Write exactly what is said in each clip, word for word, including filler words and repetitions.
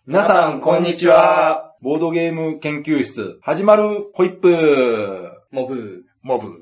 皆さん、こんにちは。ボードゲーム研究室、始まるホイップ。 モブ。 モブ。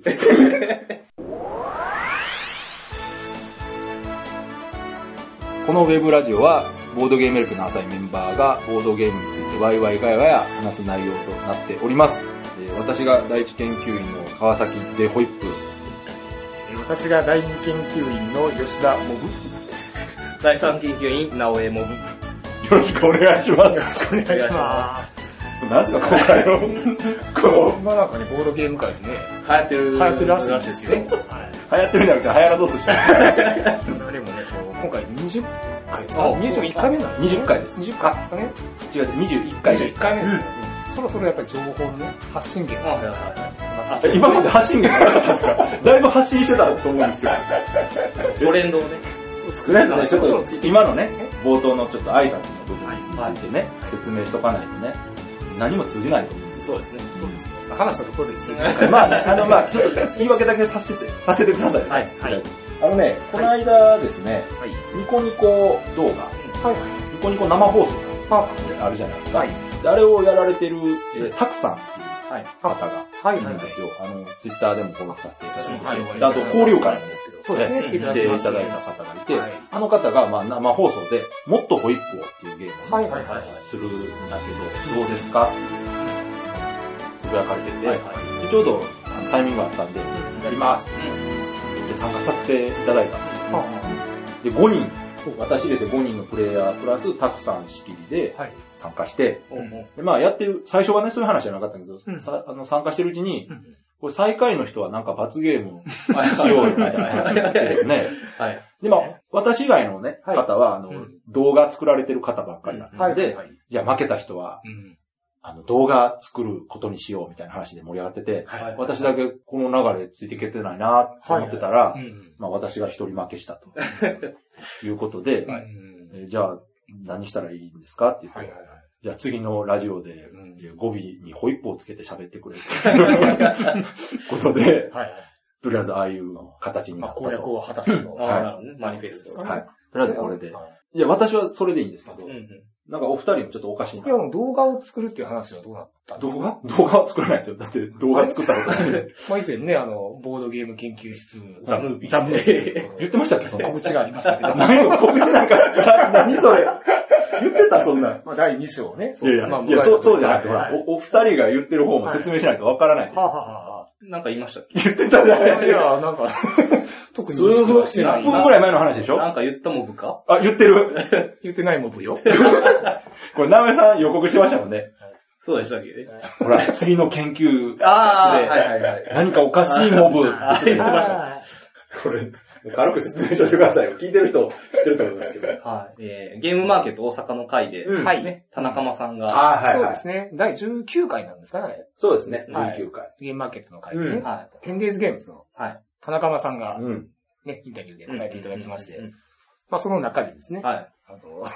このウェブラジオは、ボードゲーム歴の浅いメンバーが、ボードゲームについてワイワイガヤガヤ話す内容となっております。私が第一研究員の川崎でホイップ。 私が第二研究員の吉田モブ。 第三研究員、直江モブ。 よろしくお願いします。 よろしくお願いします。 何すか、今回の。こまあなんかね、ボードゲーム界でね、 流行ってる。 流行ってるらしいんですよ。はい。 う、流行ってるんじゃなくて流行らそうとしてる。 でもね、今回にじゅっかいですか ?にじゅういっかいめなんですね。 にじゅっかいです。 にじゅっかいですかね。 違う、にじゅういっかい。 にじゅういっかいめですね。そろそろやっぱり情報のね、発信源。 はいはいはい。 今まで発信源なかったんですか？だいぶ発信してたと思うんですけど。 トレンドをね。 少ないですね、ちょっと今のね、冒頭のちょっと挨拶の部分についてね、説明しとかないとね、何も通じないと思うんです。 そうですね。 そうですね。話したところで通じない。 まあ、あの、まあ、ちょっと言い訳だけさせて、させてください。 はい。はい。 あのね、この間ですね、 はい。 ニコニコ動画、 はいはい。 ニコニコ生放送あ、 あるじゃないですか。 はい。 であれをやられてる、えー、タクさんはい。 方がはいいるんですよ。あの、ツイッターでもフォローさせていただいて、 はいであと交流会なんですけど、 そうですね。 来てい来ていただきましたただいた方がいて、 はいあの方がまあ生放送で、もっとホイップをっていうゲームをはいはいはい。 するんだけど、どうですかっていうつぶやかれてて、 はい。 でちょうどあのタイミングがあったんで、やりますで参加させていただいたんですよ、で、ごにん、私入れてごにんのプレイヤープラスタクさん仕切りではい。 参加して、 うん。 でまあやってる、最初はね、そういう話じゃなかったけど、 うんさあの参加してるうちに、 うんこれ最下位の人はなんか罰ゲームしようよみたいな話になってですね。 はい。 で、まあ、私以外のね、 はい方は、あの、 うん動画作られてる方ばっかりだったはい。 ので、 はい。 じゃあ負けた人は、 うん。 あの、動画作ることにしようみたいな話で盛り上がってて、 はい。 私だけこの流れついていけてないなと思ってたら、 うん。 まあ私が一人負けしたということで、 はい。 えじゃあ何したらいいんですかって言って、 はいはいはい。 じゃあ次のラジオで、 うん語尾にホイップをつけて喋ってくれっていうことで、 はい。 とりあえずああいう形になまあ、 ったと。 攻略を果たすと。 ああ、なるほどね。マニフェスト。 はい。とりあえずこれで。 はいや、私はそれでいいんですけど、 うんうん。 なんかお二人もちょっとおかしいい。 な。 いや、もう動画を作るっていう話はどうなったんですか動画動画は作らないですよ。だって動画作ったことないんで。 まあ以前ね、あの、ボードゲーム研究室、 ザムービー。 ザムービー。 言ってましたっけその告知がありましたけど。 何よ、告知なんか、な何それ。言ってた、そんなん。 まあ、だいに章をね。 いやいや、 まあいや、そう、そうじゃなくて、ほらはいはい、 お、お二人が言ってる方も説明しないとわからない。 はあ、はあはあ、 なんか言いましたっけ？ 言ってたじゃないいやいや、なんか、特に意識はしてない。 数分ぐらい前の話でしょなんか言ったモブか？ あ、言ってる。 言ってないモブよ。 これ、直江さん予告してましたもんね。 そうでしたっけ？ ほら、次の研究室で、 ああ、はいはいはい。 何かおかしいモブ。 あ言ってました。 あこれ、軽く説明しておいてくださいよ。聞いてる人知ってると思うんですけど。 はい。えー、ゲームマーケット大阪の会で、 うんはいね、田中間さんが、 あーそうですね。だいじゅうきゅうかいなんですかね。 そうですね。 はいじゅうきゅうかい。 ゲームマーケットの会でね。 うんはテンデイズゲームズのはい。 田中間さんが、 うん。 ね、インタビューで答えていただきましてうんうんうん、 まあその中でですね、 はい。 あの、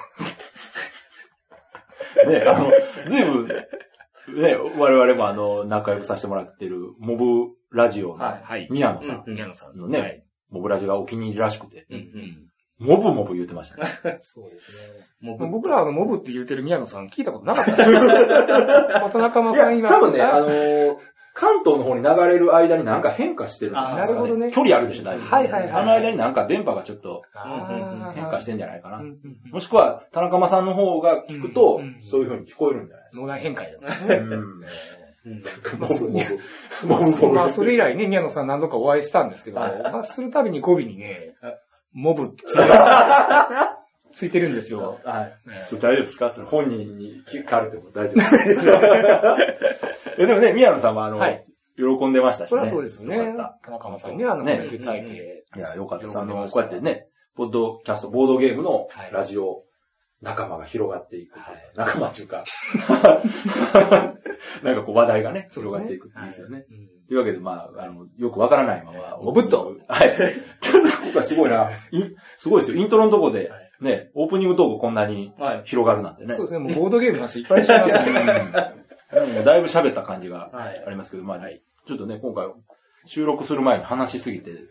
ね、あの、ずいぶん、ね、我々もあの、仲良くさせてもらってる、モブラジオのはいはい。 宮野さんうん宮野さんのね、 はいモブラジがお気に入りらしくて、 うんうん。 モブモブ言ってましたね。 そうですね。 モブ。 僕らあの、モブって言ってる宮野さん聞いたことなかったですよ。まあ田中間いさんや、多分ね、あのー、関東の方に流れる間になんか変化してるんじゃないですかね。 あなるほどね距離あるでしょ、だいぶ。 はいはいはいあの間になんか電波がちょっとあー変化してんじゃないかな。 うんうんうんもしくは、田中間さんの方が聞くとうんうん、 そういう風に聞こえるんじゃないですか。 脳内変化なんですね。 うんうんモブモブ。モブモブ。 まあ、それ以来ね、宮野さん何度かお会いしたんですけど、まあ、するたびに語尾にね、モブってついてついてるんですよ。 はい。 ね大丈夫ですかそれ本人に聞かれても大丈夫ですかえでもね、宮野さんはあの、 はい喜んでましたしね。 それはそうですよねよかっ。 田中間さんね、あの、 ねコメントいただいて。 たいや、よかったです。あの、 喜んでましたこうやってね、ポッドキャスト、ボードゲームのはいラジオ、仲間が広がっていくというか、 はい仲間っていうか、なんかこう話題がね、広がっていくっていいですよね。 うんというわけで、まあ、あの、よくわからないまま、 モブッとはい。ちょっとここはすごいな。いすごいですよ。イントロのとこではい、 ね、オープニングトークこんなにはい。 広がるなんてね。 そうですね、もうボードゲームの話いっぱいしてますね。 でもだいぶ喋った感じがはいありますけど、まあ、 はいちょっとね、今回収録する前に話しすぎて、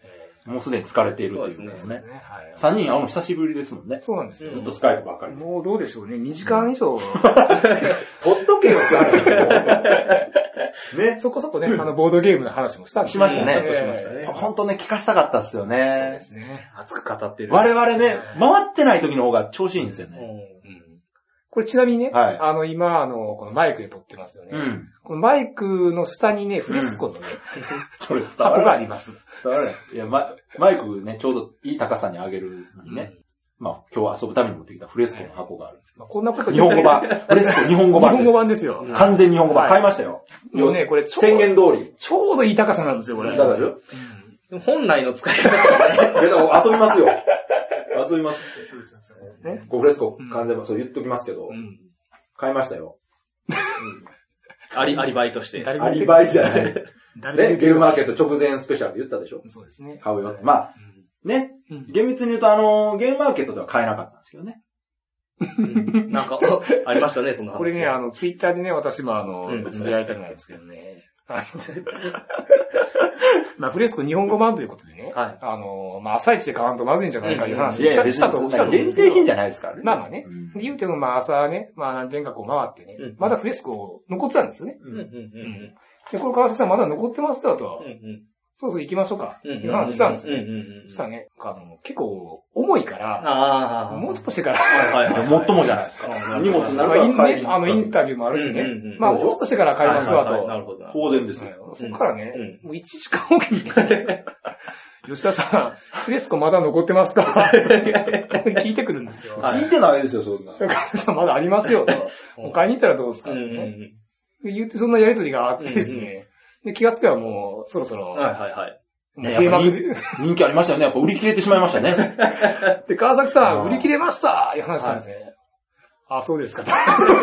もうすでに疲れているということですね。 はい。 さんにん会うの久しぶりですもんね。 そうなんですよ。 ずっとスカイプばっかり。 もうどうでしょうね。にじかん以上。 取っとけよって話ですよ。ね。 そこそこね、あの、ボードゲームの話もしたんですしましたね。 えー本当ね、聞かしたかったっすよね。 そうですね。 熱く語ってる。 我々ね、回ってない時の方が調子いいんですよね。 うんこれちなみにね、 はいあの、今、あの、このマイクで撮ってますよね。 うん。 このマイクの下にね、フレスコのね、 それ伝箱があります。 伝わらない。いや、ママイクね、ちょうどいい高さに上げるのにね、まあ、今日遊ぶために持ってきたフレスコの箱があるんですけまあ、こんなことど。日本語版。フレスコ日本語版です。 日本語版ですよ。 完全日本語版。 はい買いましたよ。 もうね、これちょう宣言通り。 ちょうどいい高さなんですよ、これ。 だからよ。 でも本来の使い方がね。 いや、でも遊びますよ。遊びますって。 そうですよね。 ごフレスコ完全、そう言っときますけど、 うん買いましたよ。 アリ、アリバイとして。 誰もアリバイじゃない。ね、 誰ゲームマーケット直前スペシャルで言ったでしょ。 そうですね。 買うよって。まあ、ね、 うん厳密に言うとあの、ゲームマーケットでは買えなかったんですけどね。 うんなんか、ありましたね、そんな話。 これね、あの、ツイッターでね、私もあの、 うんつぶやいたくないですけどね。あのまあ、フレスコ日本語版ということでね。 はいあの、まあ、朝一で買わんとまずいんじゃないかいう話をいやいや、別したと、 にしたと思うんですけど限定品じゃないですからね。 まあまあね。 うんで言うても、まあ、朝ね、まあ、何点かこう回ってね、 うんまだフレスコ残ってたんですよね。 うんうんうんで、これ川崎さんまだ残ってますよと。 うんうんそうそう行きましょうか。 うんうんいう話したんですよね。 うんうんうんそしたらね、あの、結構重いから、 ああ。 もうちょっとしてから、 はいはいはい。 もっともじゃないですか。荷物になるからまあイン買いにね、あの、インタビューもあるしね。 うんうんうんまあ、もうちょっとしてから買いますわと。 はいはいはいなるほど。 当然ですよ。 はいそっからね、 うんもういちじかんおきにね、吉田さん、フレスコまだ残ってますか聞いてくるんですよ。 はい聞いてないですよ、そんな。 川崎さんまだありますよと。もう買いに行ったらどうですかってうんうんうね。 ん。 で言ってそんなやりとりがあってですね。で、気がつけばもう、そろそろ、 はいはいはい。 もう閉幕で。 人気ありましたよね。やっぱ売り切れてしまいましたね。 で、川崎さん、 うん売り切れましたいう話したんですね。あ、そうですかと。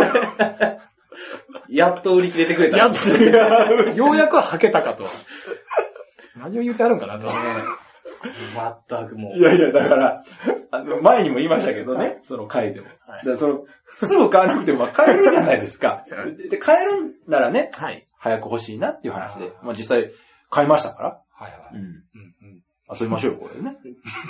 やっと売り切れてくれた。 やっと、ようやくは履けたかと。何を言うてあるんかなと。 全くもう。 いやいや、だから、あの、前にも言いましたけどね、その回でも。だからその、すぐ買わなくても買えるじゃないですか。で、で買えるならね、 はい。 早く欲しいなっていう話で、まあ実際買いましたから。 はいはい。 うん。 うんうん。 遊びましょうよ、これね。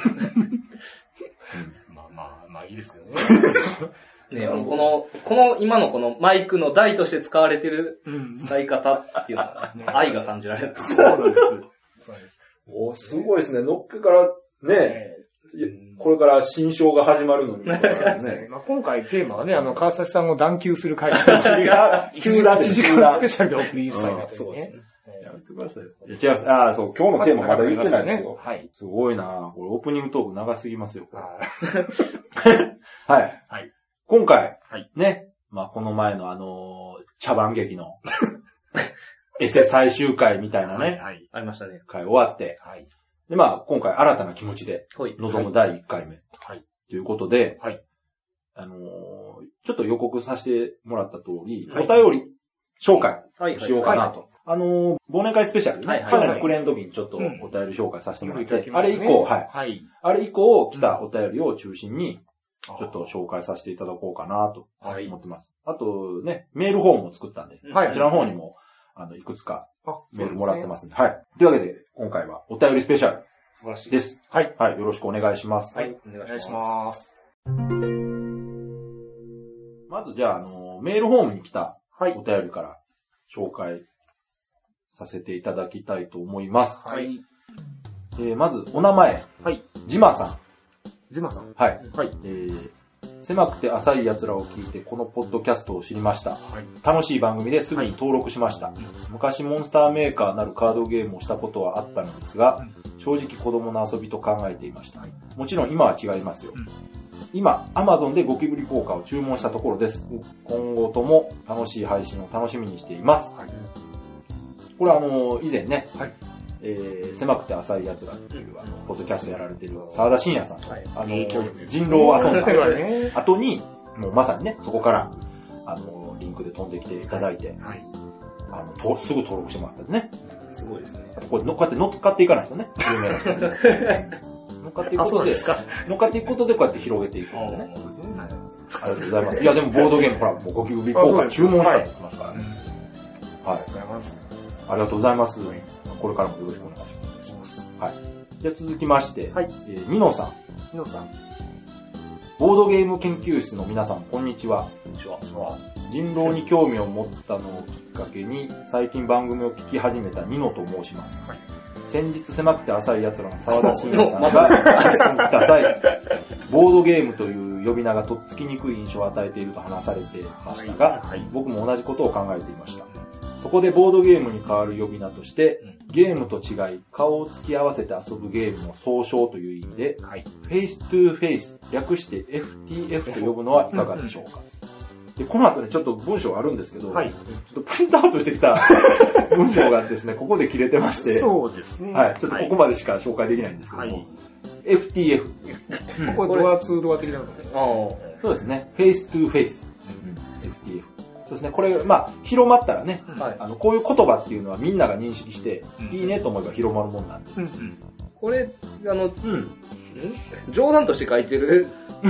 まあまあ、まあいいですけどね。 ね、あのこの、この、今のこのマイクの台として使われてるうん。 使い方っていうのは、ね、愛が感じられる。 そうなんです。そうです。 おすごいですね。のっけから、ね、 えいやこれから新章が始まるのに。ねーまあ、今回テーマはね、あの、川崎さんを断球する会違う急だいちじかんスペシャルでお送りしたいなというね。 やめてください。いや違います。ああ、そう、今日のテーマまだ言ってないんですよ。 はい。 すごいなこれオープニングトーク長すぎますよ。これははい。 はい。 今回、 はいね、まあこの前のあのー茶番劇のエセ最終回みたいなね、 はい。 ありましたね。 回終わって、 はい。 でまあ今回新たな気持ちでほい。 臨むだいいっかいめはい。 ということで、 はい。 あのーちょっと予告させてもらった通り、 はいお便り紹介はい。 しようかなと。あのー忘年会スペシャルでね、 はいはい去年の暮れの時にちょっとおうん便り紹介させてもらっいただて、 きましたねあれ以降、はい。 はい。 あれ以降来たお便りを中心に、 ちょちょっと紹介させていただこうかなとはい思ってます。あとね、メールフォームも作ったんで、 はいこちらの方にも、あの、いくつかあ、 メールもらってす。 ますんで、はい。というわけで、今回はお便りスペシャル素晴らしい。 です。 はい。 はい。よろしくお願いします。 はい。おお願いし願いしまます。 まずじゃあ、あの、メールフォームに来たはいお。便りから紹介させていただきたいと思います。 はい。 えー、まず、お名前。 はい。 ジマさん。 ゼマさん。 はい。 はい。 えー、狭くて浅い奴らを聞いてこのポッドキャストを知りました。 はい。 楽しい番組ですぐに登録しました。昔モンスターメーカーなるカードゲームをしたことはあったのですが、正直子供の遊びと考えていました。もちろん今は違いますよ。 うん今、Amazon でゴキブリポーカーを注文したところです。今後とも楽しい配信を楽しみにしています。 はい。 これあの、以前ね、 はい。 えー、狭くて浅い奴らっていう、あの、ポッドキャストやられてる沢田信也さんと、 はいあの影響力、です人狼を遊んだね。 後に、もうまさにね、そこから、あの、リンクで飛んできていただいて、 はい。 あの、とすぐ登録してもらったんですね。 す。すごいですね。 これ乗っかって乗っかっていかないとね、有名な人に乗っかっていくあ、 ことでそうです、か。 乗っかっていくことでこうやって広げていくんでね。 そうですね。はい。 ありがとうございます。いや、でもボードゲーム、ほら、もうゴキブリポーカー注文したって言ってますからね。はい。 ありがとうございます。 ありがとうございます。これからもよろしくお願いします。 します。 はい。 じゃあ続きまして、 はい。 えー、ニノさん。 ニノさん。 ボードゲーム研究室の皆さん、こんにちは。 こんにちは。 人狼に興味を持ったのをきっかけに、最近番組を聞き始めたニノと申します。はい、先日狭くて浅い奴らの沢田信也さんがゲストに来た際、ボードゲームという呼び名がとっつきにくい印象を与えていると話されてましたが、はいはい、僕も同じことを考えていました。そこでボードゲームに代わる呼び名として、ゲームと違い、顔を突き合わせて遊ぶゲームの総称という意味で、はい、フェイストゥーフェイス、略して エフティーエフ と呼ぶのはいかがでしょうか。で、この後ね、ちょっと文章あるんですけど、はい、ちょっとプリントアウトしてきた文章がですね、ここで切れてまして、 そうですね。 はい、ちょっとここまでしか紹介できないんですけども、はい、エフティーエフ。 これドアツードア的なのですね。 そうですね、フェイストゥーフェイス、エフティーエフ。そうですね。これ、まあ、広まったらね、はい、あの、こういう言葉っていうのはみんなが認識して、うん、いいねと思えば広まるもんなんで。うんうん、 これ、あの、うん、冗談として書いてる。 フ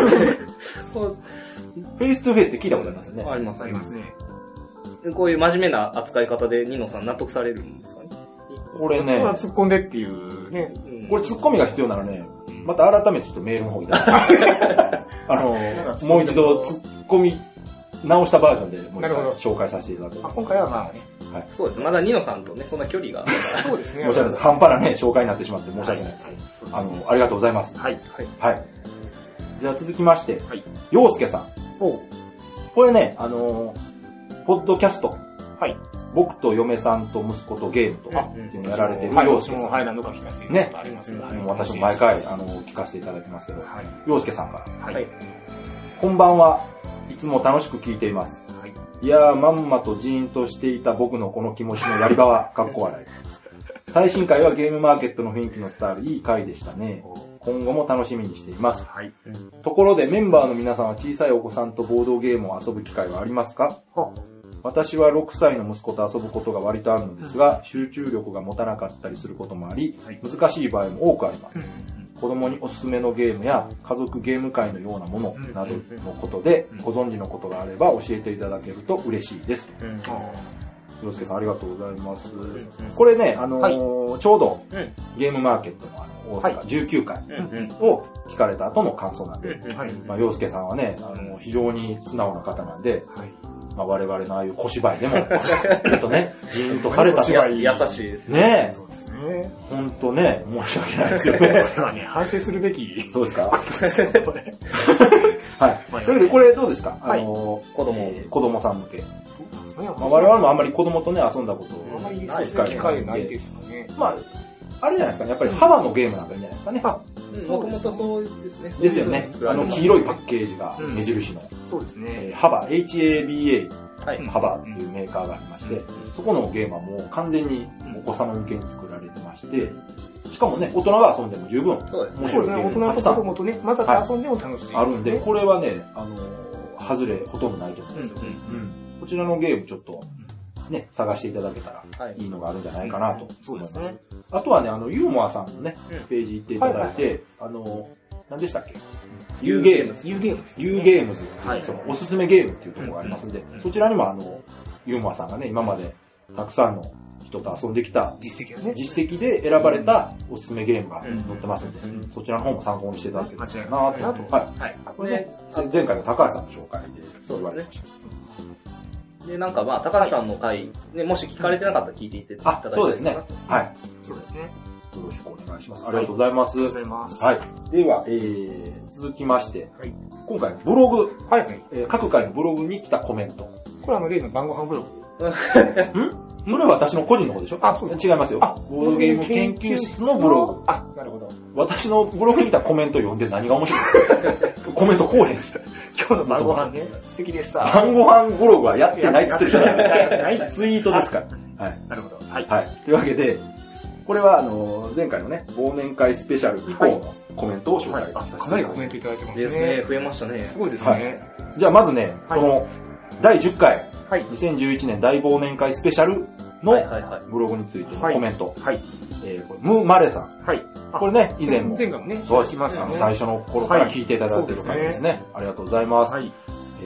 ェイストゥフェイスって聞いたことありますよね。 あります、ありますね。こういう真面目な扱い方でニノさん納得されるんですかね。 これね。 これは突っ込んでっていうね。 これ突っ込みが必要ならね、また改めてちょっとメールの方いただいて。あの、もう一度突っ込み、直したバージョンでもう一回紹介させていただく。 今回はまあね。 はい。そうです。まだニノさんとね、そんな距離が。 そうですね。 申し訳ないです。半端なね、紹介になってしまって申し訳ないです。はい。あの、ありがとうございます。はい。はい。じゃあ続きまして、はい。陽介さん。おこれね、あのー、ポッドキャスト。はい。僕と嫁さんと息子とゲームとかっていうのをやられてる陽介さん。 はい、何度か聞かせていただいたことありますね。 私も毎回、あの、聞かせていただきますけど、はい。陽介さんから。はい。こんばんは。いつも楽しく聞いています。はい、いやー、まんまとジーンとしていた僕のこの気持ちのやり場は、かっこ笑い。最新回はゲームマーケットの雰囲気の伝わるいい回でしたね。今後も楽しみにしています。はい、ところでメンバーの皆さんは小さいお子さんとボードゲームを遊ぶ機会はありますか？私はろくさいの息子と遊ぶことが割とあるのですが、集中力が持たなかったりすることもあり、難しい場合も多くあります。子供におすすめのゲームや家族ゲーム会のようなものなどのことでご存知のことがあれば教えていただけると嬉しいです。洋介さんありがとうございます。これね、あのーはい、ちょうどゲームマーケットのあの大阪じゅうきゅうかいを聞かれた後の感想なんで、まあ、洋介さんはね、あの非常に素直な方なんで、はい、まあ、我々のああいう小芝居でも、ちょっとね、じーんとされた芝居。優しいですね。ねえ。そうですね。ほんとね、申し訳ないですよね。これはね、反省するべき。 そうですか。ことですよ、これ。はい。というわけで、これどうですか？あの、 子供、 子供さん向け。まあ、我々もあんまり子供とね、遊んだことあんまり機会ないですよね。 まあ、あれじゃないですかね。やっぱり幅のゲームなんかいいんじゃないですかね。 もともとそうですね。 ですよね。あの、黄色いパッケージが目印の。 そうですね。 幅、エイチエービーエー。幅っていうメーカーがありまして、そこのゲームはもう完全にお子様向けに作られてまして、しかもね、大人が遊んでも十分面白いゲーム大人と子供とね、混ざって遊んでも楽しい。 あるんで、これはね、あの、外れほとんどないと思うんですよ。こちらのゲームちょっと、ね、探していただけたらいいのがあるんじゃないかなと思います。あとはね、あの、ユーモアさんのね、ページ行っていただいて、あの、何でしたっけユーゲームズ。 ユーゲームズ。 ユーゲームズっていう、そのおすすめゲームっていうところがありますんで、そちらにもあの、ユーモアさんがね、今までたくさんの人と遊んできた実績をね、 実績で選ばれたおすすめゲームが載ってますんで、そちらの方も参考にしていただければなと。はい。これね、前回の高橋さんの紹介で言われました。 で、なんかまあ、高橋さんの回、ね、もし聞かれてなかったら聞いていただいて。 あ、そうですね。はい。 そうですね。 よろしくお願いします。ありがとうございます。ありがとうございます。 はい。では、えー、続きまして、はい、今回ブログ、はい、えー、各回のブログに来たコメント。 これあの例の晩ご飯ブログ。 んそれは私の個人の方でしょ？あ、そうです。違いますよ。あ、ボードゲーム研究室のブログ。 あ、なるほど。 私のブログに来たコメント読んで何が面白いコメントこうへんし。 今日の晩ご飯ね、素敵でした。 晩ご飯ブログはやってないって言ってるじゃないですか。ツイートですから。はい。 なるほど。はい。 はい。というわけで、これはあの、前回のね、忘年会スペシャル以降のコメントを紹介させていただきます。 かなりコメントいただいてますね。 ですね。増えましたね。 すごいですね。 じゃあまずね、その、だいじゅっかい、にせんじゅういちねん大忘年会スペシャルのブログについてのコメント。はい。えー、これ、ムーマレさん。はい。これね、以前も。 前回もね、 そうしました。最初の頃から聞いていただいている回ですね。ありがとうございます。はい。えー、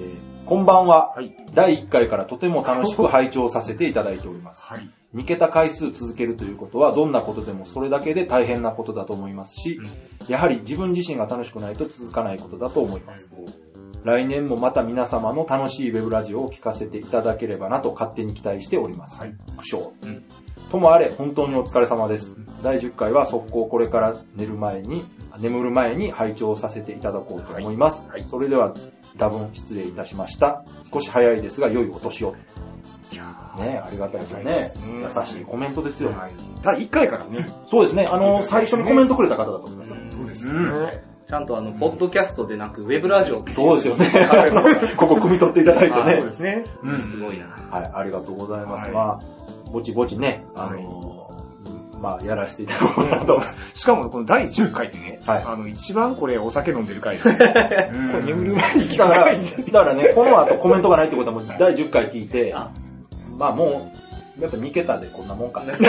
こんばんは、 はい。 だいいっかいからとても楽しく拝聴させていただいております。 はい。 に桁回数続けるということはどんなことでもそれだけで大変なことだと思いますし、うん、やはり自分自身が楽しくないと続かないことだと思います。来年もまた皆様の楽しいウェブラジオを聞かせていただければなと勝手に期待しております。はい。苦笑。うん、ともあれ本当にお疲れ様です。うん、だいじゅっかいは速攻これから寝る前に、眠る前に拝聴させていただこうと思います。はいはい、それでは多分失礼いたしました。少し早いですが良いお年を。いやね、ありがたいですよね。優しいコメントですよ。はい、 だいいっかいからね。 そうですね。あの、最初にコメントくれた方だと思います。 そうですね。うんちゃんとあの、ポッドキャストでなく、ウェブラジオってそうですよね。ここ汲み取っていただいてね。 そうですね。 うん。すごいな。 はい、ありがとうございます。はい、まあ、ぼちぼちね、あのー、まあ、やらせていただこうかなと。 しかも、このだいじゅっかいってね、はい、あの、一番これお酒飲んでる回ですね。これ眠る前に聞く回だからね、この後コメントがないってことはもうだいじゅっかい聞いて、まあもう、やっぱに桁でこんなもんかね。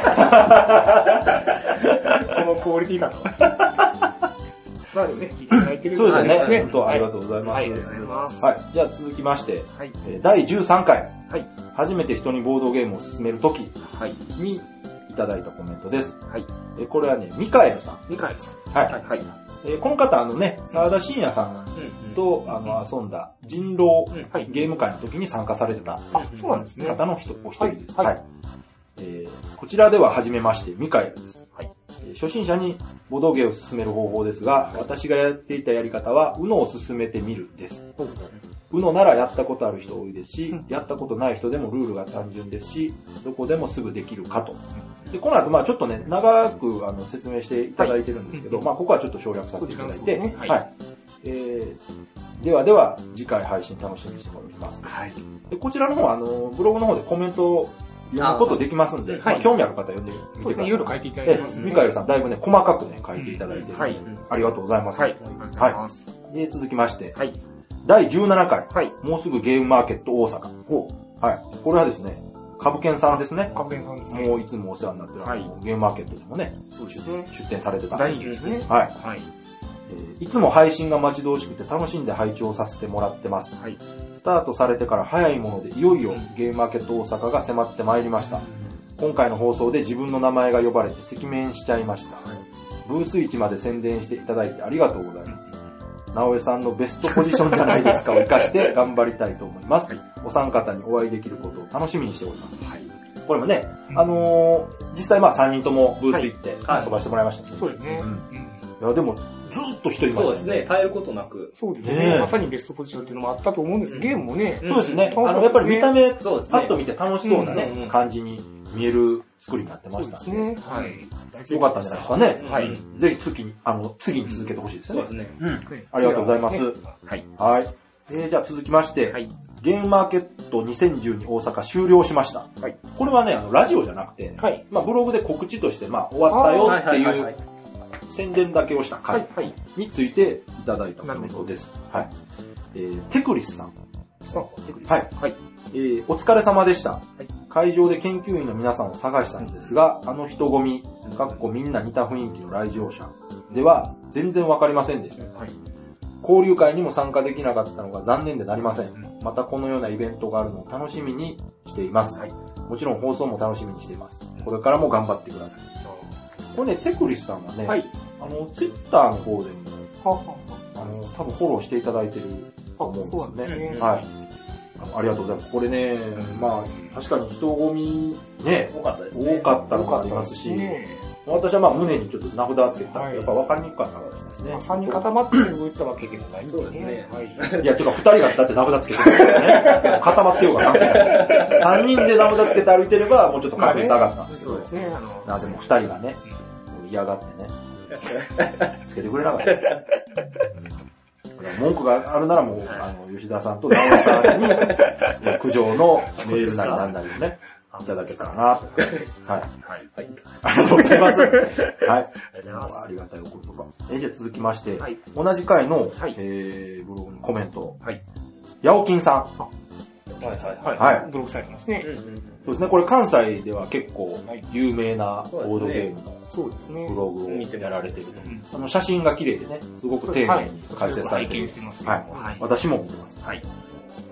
このクオリティかと。まあでもね、聞いていただいてるそうですね。本当ありがとうございます。 はい、ありがとうございます。 はい。じゃあ続きまして、はい、だいじゅうさんかい。 はい。 初めて人にボードゲームを勧めるときにいただいたコメントです。はい。えこれはね、ミカエルさん。 ミカエルさん。 はい。はい。えこの方、あのね、沢田信也さんと、あの、遊んだ人狼ゲーム会の時に参加されてた、 あ、そうなんですね。 方の人、お一人です。はい。えこちらでは初めまして、ミカエルです。はい。初心者にボードゲームを進める方法ですが、私がやっていたやり方は、ウノを進めてみるです。ウノならやったことある人多いですし、やったことない人でもルールが単純ですし、どこでもすぐできるかと。で、この後、まあちょっとね、長くあの説明していただいてるんですけど、はい、まあここはちょっと省略させていただいて、ね、はい、はい。えー、ではでは、次回配信楽しみにしてもらいます。はい。で、こちらの方、あの、ブログの方でコメントを読むことできますんで、はい、まあ、興味ある方読んでみてください。 そうですね、いろいろ書いていただいてますね。 ミカエルさん、だいぶね、細かくね、書いていただいてるので、はい、ありがとうございます。 はい、ありがとうございます。 はい。で、続きまして、はい、だいじゅうななかい、はい、もうすぐゲームマーケット大阪。はい。これはですね、株券さんですね。 株券さんですね。 もういつもお世話になってる、はい、ゲームマーケットでもね、 そうですね。 出展されてた。 大人気ですね。 はい。はい。えー、いつも配信が待ち遠しくて楽しんで拝聴させてもらってます。はい。スタートされてから早いものでいよいよゲームマーケット大阪が迫ってまいりました。うん、今回の放送で自分の名前が呼ばれて赤面しちゃいました。はい、ブースいちまで宣伝していただいてありがとうございます。直江さんのベストポジションじゃないですかを活かして頑張りたいと思います。はい、お三方にお会いできることを楽しみにしております。はい、これもね、あのー、実際まあさんにんともブース行って遊ばせてもらいましたけど、 そうですね。 いやでもずっと人いましたね。 そうですね。耐えることなく。 そうですね。まさにベストポジションっていうのもあったと思うんですけど、ゲームもね。 そうですね。あの、やっぱり見た目、パッと見て楽しそうなね、感じに見える作りになってましたね。そうですね。はい。よかったんじゃないですかね。はい。ぜひ次に、あの、次に続けてほしいですね。そうですね。うん。ありがとうございます。はい。はい。えー、じゃあ続きまして、はい、ゲームマーケットにせんじゅうに大阪終了しました。はい。これはね、あの、ラジオじゃなくて、はい。まあ、ブログで告知として、まあ、終わったよっていう、宣伝だけをした回についていただいたコメントです。はい。えー、テクリスさん。あ、テクリスさん。はい。はい。えー、お疲れ様でした。はい、会場で研究員の皆さんを探したのですが、あの人混み、かっこみんな似た雰囲気の来場者では全然わかりませんでした。はい、交流会にも参加できなかったのが残念でなりません。またこのようなイベントがあるのを楽しみにしています。はい、もちろん放送も楽しみにしています。これからも頑張ってください。これね、テクリスさんはね、はい、あの、ツイッターの方でも、ははあの、多分フォローしていただいてると思うんですよね。はい。ありがとうございます。これね、うん、まあ、確かに人混みね、 多かったですね。 多かったのもありますし、ね、私はまあ胸にちょっと名札をつけてたんですけど、はい、やっぱ分かりにくかったかもしれないですね。まあ、 さんにん固まって動いてたわけでもないんで、ね。そうですね。 はい、いや、てかふたりがだって名札つけてるんですよね。固まってようが関係ない。さんにんで名札つけて歩いてれば、もうちょっと確率上がったんですけど、まあね、そうですね。あのなぜもふたりがね、うん、嫌がってね、つけてくれなかったです。文句があるならもう、はい、あの、吉田さんと直江さんに、苦情のメールなりなんなりをね、いただけたらなと。はい。はい。ありがとうございます。はい。ありがとうございます。ありがたいお言葉。えー、じゃあ続きまして、はい、同じ回の、はい、えー、ブログにコメント。はい。ヤオキンさん。 はいはいはい。はい。ブログされてますね。 そうですね。これ関西では結構有名なボードゲームのブログをやられてると。あの写真が綺麗でね、すごく丁寧に解説されてる。はい。私も見てます。はい。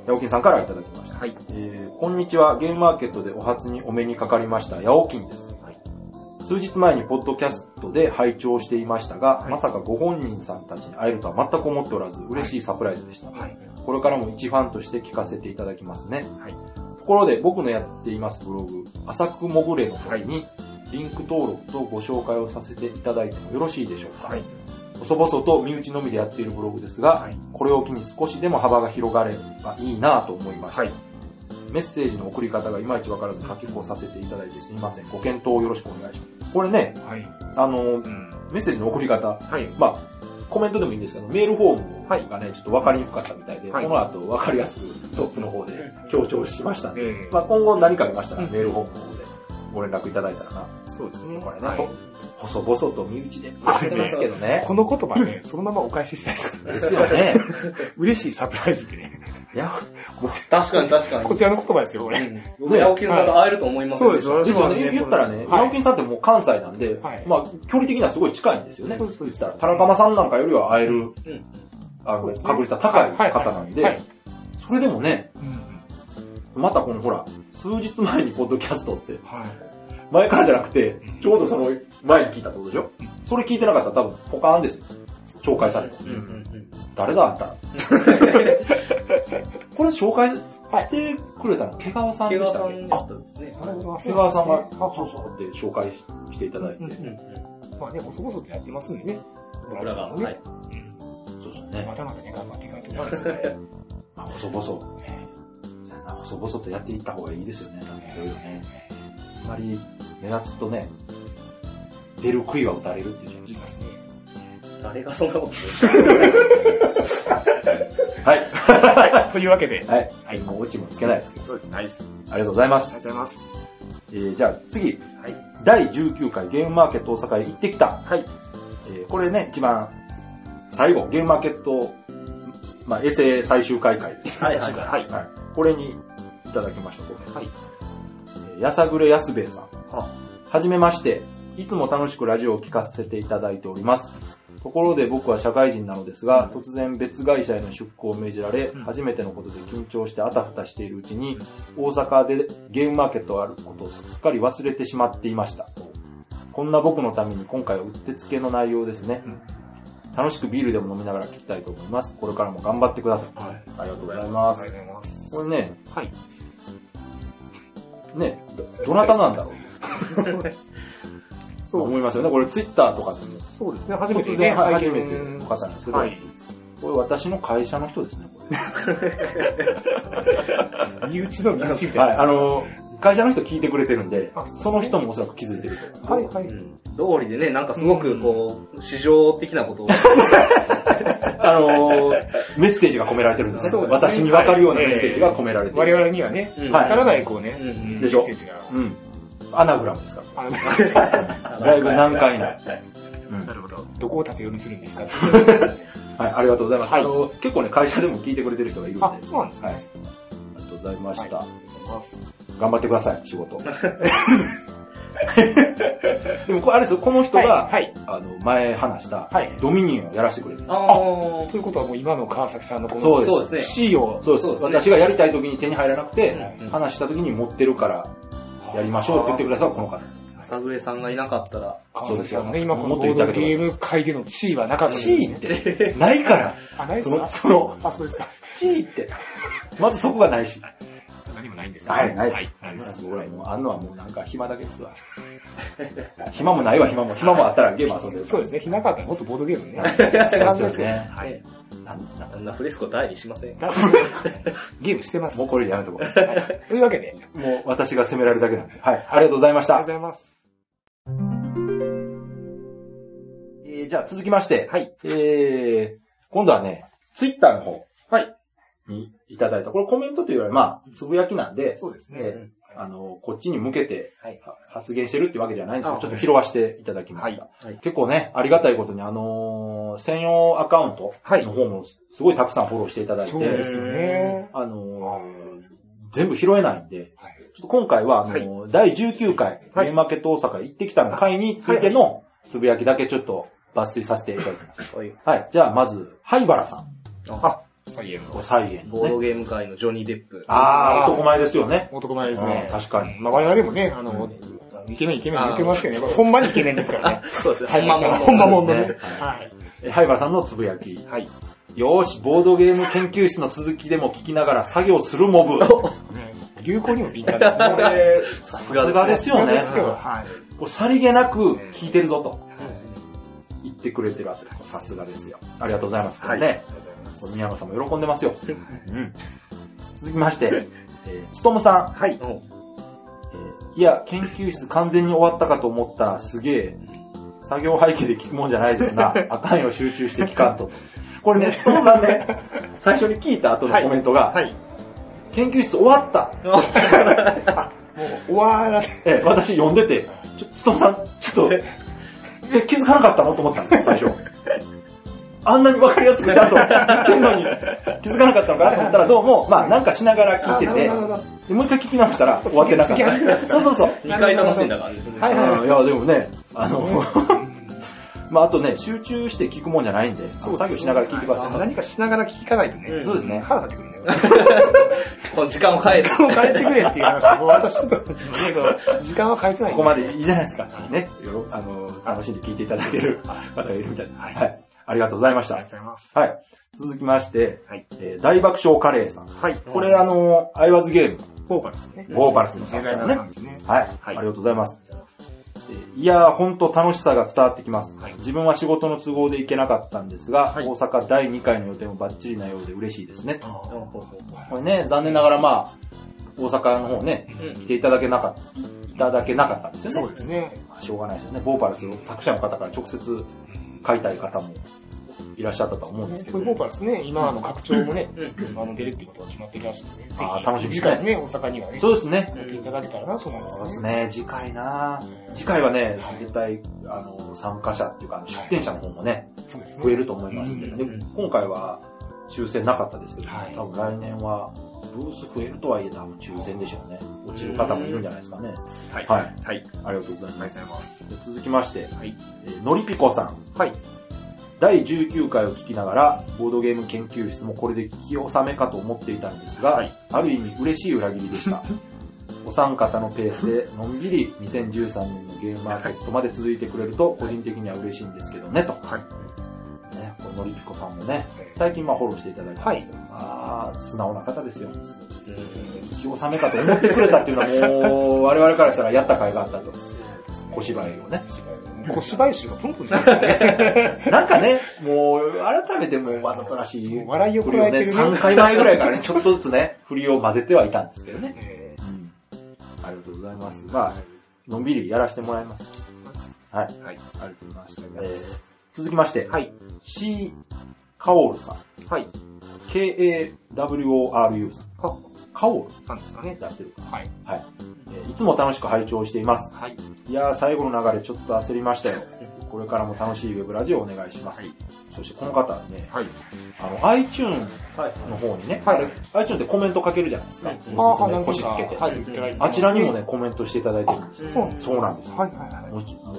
ヤオキンさんからいただきました。 はい。 えー、こんにちは。ゲームマーケットでお初にお目にかかりましたヤオキンです。はい、数日前にポッドキャストで拝聴していましたが、はい、まさかご本人さんたちに会えるとは全く思っておらず、嬉しいサプライズでした。はい、これからも一ファンとして聞かせていただきますね。はい、ところで僕のやっていますブログ、浅くもぐれの方にリンク登録とご紹介をさせていただいてもよろしいでしょうか。はい、細々と身内のみでやっているブログですが、はい、これを機に少しでも幅が広がればいいなと思いました。はい、メッセージの送り方がいまいちわからず書き込させていただいてすみません。ご検討をよろしくお願いします。これね、はい、あの、うん、メッセージの送り方、はい、まあ、コメントでもいいんですけど、メールフォームがね、はい、ちょっとわかりにくかったみたいで、はい、この後わかりやすくトップの方で強調しましたんで、うん、まあ今後何かありましたら、メールフォームの方でご連絡いただいたらな。そうですね。これね、はい、細々と身内で言ってますけどね。 この言葉ね、そのままお返ししたいですからね。ですよね。 嬉しいサプライズでね。 いや、確かに確かに。 こちらの言葉ですよ、これ。 僕、ヤオキンさんと会えると思います。 そうですよ。 ですよね。言ったらね、ヤオキンさんってもう関西なんで、まあ、距離的にはすごい近いんですよね。そうです、そうです。田中さんなんかよりは会える、あの、確率は高い方なんで、それでもね、またこのほら、数日前にポッドキャストって、前からじゃなくて、ちょうどその前に聞いたってことでしょ？それ聞いてなかったら多分ポカーンですよ。紹介されて。うんうんうん、誰だあんた。これ紹介してくれたの毛川さんでしたっけ？あ、毛川さんが、そうそうって紹介していただいて。うんうんうん、 まあね、細々とやってますんでね。 僕らが。はい。 うん、そうそうね。 まだまだね、頑張っていかないと思うんですよね。 まあ、細々。ね、細々とやっていった方がいいですよね。いろいろね。あまり目立つとね、出る杭は打たれるって言いますね。 誰がそんなことするはい。 というわけで。 はい。はい。もうオチもつけないですけど。 そうです。ナイス。 ありがとうございます。 ありがとうございます。 えー、じゃあ次。はい。だいじゅうきゅうかいゲームマーケット大阪へ行ってきた。はい。えー、これね、一番最後、ゲームマーケット、まあ、衛星最終回会。 はいはいはい。 はい。これにいただきました、これ。はい。やさぐれやすべえさん。は, はじめまして。いつも楽しくラジオを聞かせていただいております。ところで僕は社会人なのですが、突然別会社への出向を命じられ、うん、初めてのことで緊張してあたふたしているうちに、大阪でゲームマーケットがあることをすっかり忘れてしまっていました。こんな僕のために今回はうってつけの内容ですね。うん、楽しくビールでも飲みながら聞きたいと思います。これからも頑張ってください。はい、ありがとうございます。 ありがとうございます。 これね、はい。ね、ど、どなたなんだろうそう思いますよね。これツイッターとかでも。 そうですね。初めてね。 初めての方なんですけど、はい、これ私の会社の人ですね、これ。身内の身内みたいな。 はい、あの、会社の人聞いてくれてるんで、その人もおそらく気づいてると。 はいはい。うん、通りでね、なんかすごくこう、市場的なことを。 あのー、メッセージが込められてるんですね。私に分かるようなメッセージが込められてる。 我々にはね、分からないこうね、 でしょ。メッセージが。うん。アナグラムですから。だいぶ難解な。 なるほど。どこを縦読みするんですかはい、ありがとうございます。あの、結構ね、会社でも聞いてくれてる人がいるんで。 あ、そうなんですね。 はい。ありがとうございました。 ありがとうございます。 頑張ってください、仕事。でも、あれですよ、この人が、はい、あの、前話した、ドミニオンをやらせてくれてる。 ああ、ということはもう今の川崎さんのこの、 そうですね。 C を、 そうです。私がやりたい時に手に入らなくて、話した時に持ってるから、やりましょうって言ってください、この方です。 朝暮さんがいなかったら、 そうですよね。今このボードゲーム界での地位はなかった。 地位ってないから。 あ、ないですか？ その、 あ、そうですか。 地位って、まずそこがないし。 何もないんですね。 はい、ないです。ないです。僕らもう、あんのはもうなんか暇だけですわ。暇もないわ、暇も。暇もあったらゲーム遊んでる。 そうですね。暇かったらもっとボードゲームね。 そうですね。 はい。あんなフレスコ代理しません。 ゲームしてます。 もうこれでやめとこう。 というわけで、 もう私が責められるだけなんで。はい。ありがとうございました。 ありがとうございます。 えー、じゃあ続きまして、はい。えー、今度はね、ツイッターの方。はい。にいただいた。これコメントというよりは、まあ、つぶやきなんで、 そうですね。 えーあの、こっちに向けて発言してるってわけじゃないんですけど、ちょっと拾わせていただきました。はいはい、結構ね、ありがたいことに、あのー、専用アカウントの方もすごいたくさんフォローしていただいて、そうですよね。 あのー、全部拾えないんで、はい、ちょっと今回は、あのーはい、だいじゅうきゅうかい、ゲームマーケット大阪行ってきたの回についてのつぶやきだけちょっと抜粋させていただきます。はい。はい。じゃあ、まず、灰原さん。 あ、 再現の。 再現のね。 ボードゲーム界のジョニー・デップ。 ああ、男前ですよね。 男前ですね。 確かに。 まあ我々もね、あの、イケメンイケメン言ってますけどね。ほんまにイケメンですからね。 そうですね。 ほんまもん。ほんまもんのね。 はい。灰原さんのつぶやき。 はい。 よーし、ボードゲーム研究室の続きでも聞きながら作業するモブ。 流行にも敏感ですね。 これ、さすがですよね。 はい。 こうさりげなく聞いてるぞと。言ってくれてるあたり、さすがですよ。ありがとうございます。はい。ね。ありがとうございます。宮山さんも喜んでますよ。うん。続きまして、えー、つとむさん。 はい。 えー、いや、研究室完全に終わったかと思ったらすげえ、作業背景で聞くもんじゃないですな。あかんよ、集中して聞かんと。これね、つとむさんね、最初に聞いた後のコメントが、はいはい、研究室終わった。もう終わらせ。 え、私読んでて、ちょ、つとむさん、ちょっと、え、気づかなかったのと思ったんですよ、最初。あんなにわかりやすくちゃんと言ってんのに、気づかなかったのかなと思ったら、どうも、まあなんかしながら聞いてて、でもう一回聞き直したら終わってなかった。そうそうそう。 にかい楽しんだ感じですね。 はいはい。いや、でもね、あの、まああとね、集中して聞くもんじゃないんで、作業しながら聞いてください。 何かしながら聞かないとね。 そうですね。 腹立ってくるんだよ。 この時間を返す。 時間を返してくれっていう話。もう私と時間は返せない。 ここまでいいじゃないですか。ね。あの、楽しんで聞いていただける方がいるみたいで。はい。ありがとうございました。 ありがとうございます。 はい。続きまして、はいえー、大爆笑カレーさん。はい。これあの、アイワズゲーム。 ボーパルスね。 ボーパルスの作者のね。はい。はい。ありがとうございます。いやー、ほんと楽しさが伝わってきます。はい、自分は仕事の都合で行けなかったんですが、はい、大阪だいにかいの予定もバッチリなようで嬉しいですね。これね、残念ながらまあ、大阪の方ね、うん、来ていただけなかった、いただけなかったんですよね。 そうですね。 まあ、しょうがないですよね。ボーパルスの作者の方から直接買いたい方もいらっしゃったと思うんですけど、 ね。これボーパルスね、今あの拡張もね、うん、あの出るっていうことが決まってるらしいので、ぜひ、 あ楽しみ次回ね、大阪にはね、 そうですね。 来ていただけたらな、そうなんですよね。 そうですね、次回な次回はね、絶対、あの、参加者っていうか、出店者の方もね、そうですね増えると思いますんで、で今回は抽選なかったですけど、はい、多分来年は、ブース増えるとはいえ多分抽選でしょうね。落ちる方もいるんじゃないですかね。はい。はい。はい。ありがとうございます。ありがとうございます。続きまして、はい。えー、のりぴこさん。はい。だいじゅうきゅうかいを聞きながら、ボードゲーム研究室もこれで気納めかと思っていたのですが、はい、ある意味嬉しい裏切りでした。お三方のペースでのんびりにせんじゅうさんねんのゲームマーケットまで続いてくれると個人的には嬉しいんですけどね、と。はい。ね、こののりぴこさんもね、最近まあフォローしていただいたんですけど、はい、まあ、素直な方ですよ。気納めかと思ってくれたっていうのはもう、我々からしたらやった甲斐があったと。小芝居をね。 小芝居集がプンプンしてますね。 なんかね、もう、改めてもうわざとらしい。 笑いをこらえてるね。 さんかいまえぐらいからね、ちょっとずつね、振りを混ぜてはいたんですけどね。うん、ありがとうございます。まあ、のんびりやらせてもらいます。はい。はい。ありがとうございました。えー、続きまして、はい。C カオールさん。はい。ケーエーダブリューオーアールユー さん。カオールさんですかね。 やってる。はい。はい。いつも楽しく拝聴しています。はい。いやー、最後の流れちょっと焦りましたよ。これからも楽しいウェブラジオをお願いします。はい。そしてこの方はね、はい。あの、iTunes の方にね、はい。iTunes でコメントかけるじゃないですか。おすすめ星つけて。はい。あちらにもね、コメントしていただいてるんですよ。そうなんです。そうなんです。はいはいはい。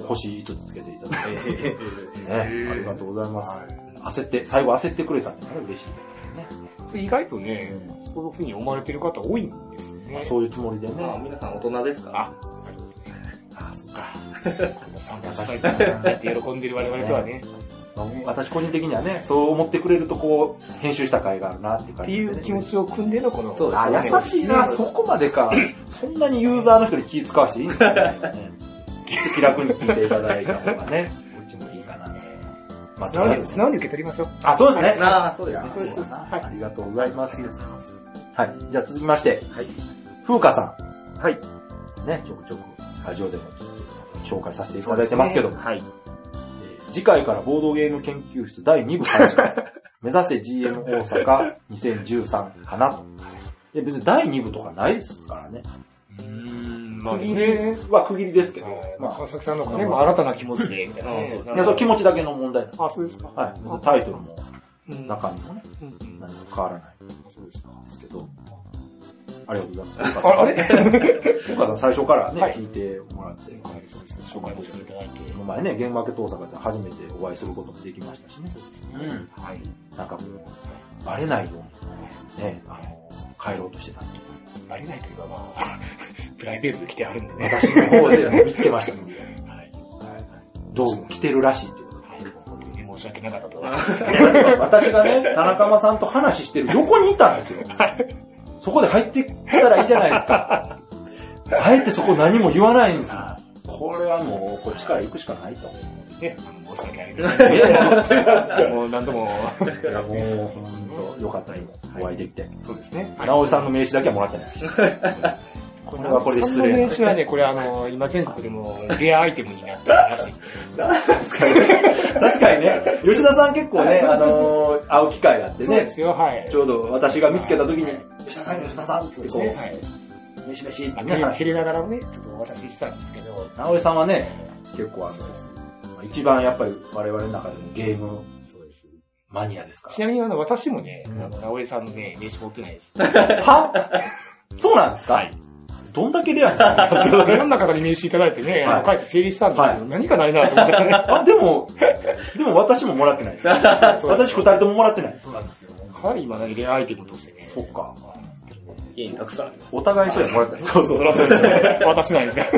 星いつつつけていただいて。ね、ありがとうございます。焦って、最後焦ってくれたってのは嬉しい。 意外とね、うん、そういう風に思われてる方多いんですね。 そういうつもりでね。 あ、皆さん大人ですから。あ、 あ、そっか。参加したいって喜んでる我々とはね。 私個人的にはね、そう思ってくれるとこう、編集した甲斐があるなって感じ、 ね。っていう気持ちを組んでのこの、 そうですね。あ、優しいな、そこまでか。そんなにユーザーの人に気使わしていいんですかね。気楽に聞いていただいた方がね、こっちもいいかな。 まあ、素直に、素直に受け取りましょう。 あ、そうですね。 ああ、そうですね。 そうです。はい。ありがとうございます。ありがとうございます。はい。じゃあ続きまして、はい。風花さん。はい。ね、ちょくちょく、ラジオでもちょっと紹介させていただいてますけども。はい。次回からボードゲーム研究室だいに部開始から目指せ ジーエム 大阪にせんじゅうさんかなと。で、別にだいに部とかないですからね。うーん、まあ、区切りは区切りですけど。 まあ、川崎さんの方ね、まあ、新たな気持ちで、みたいな。 いや、そう気持ちだけの問題なんです。 あ、そうですか。 はい。別にタイトルも、中身もね、何も変わらない。そうですか。ですけど。ありがとうございます。あれお母さん最初からね、聞いてもらって。 そうですね。紹介もしていただいて。 この前ね、ゲームマーケット大阪で初めてお会いすることもできましたしね。そうですね。うん。はい。なんかもう、 バレないように、ね、あの、帰ろうとしてたんで。 バレないというかまあ、プライベートで来てあるんでね。 私の方で見つけましたので。 はい。 どうも来てるらしいっていうことで。 はい。本当に申し訳なかったと。 私がね、田中間さんと話してる横にいたんですよ。そこで入ってきたらいいじゃないですか。あえてそこ何も言わないんですよ。これはもうこっちから行くしかないと。 ね、あの申し訳ありません。いやもう何度も。 いやもう本当よかった今お会いできて。 そうですね。 直江さんの名刺だけはもらってないし。そうですね。これはこれで失礼な。 名刺はね、これあの、今全国でもレアアイテムになったらしい。 なんですかね。確かにね、吉田さん結構ね、あの、会う機会があってね。 そうですよ、はい。 ちょうど私が見つけた時に、吉田さん、吉田さんってこう、飯飯ってね。 照れながらね、ちょっとお渡ししたんですけど。 直江さんはね、結構あの、一番やっぱり我々の中でもゲーム、そうです。マニアですから。 ちなみにあの、私もね、あの、直江さんのね、名刺持ってないです。 はそうなんですか？はい。どんだけレアにしたんですか？ いろんな方に名刺いただいてね、書いて整理したんですけど、何かないなと思ってね。 あ、でも、でも私ももらってないです。私二人とももらってないです。 そうなんですよ。かなり今ね、レアアイテムとしてね。 そっか。 家にたくさん。 お互いそうやもらってない。 そうそう、そらそうですよ。渡しないですから。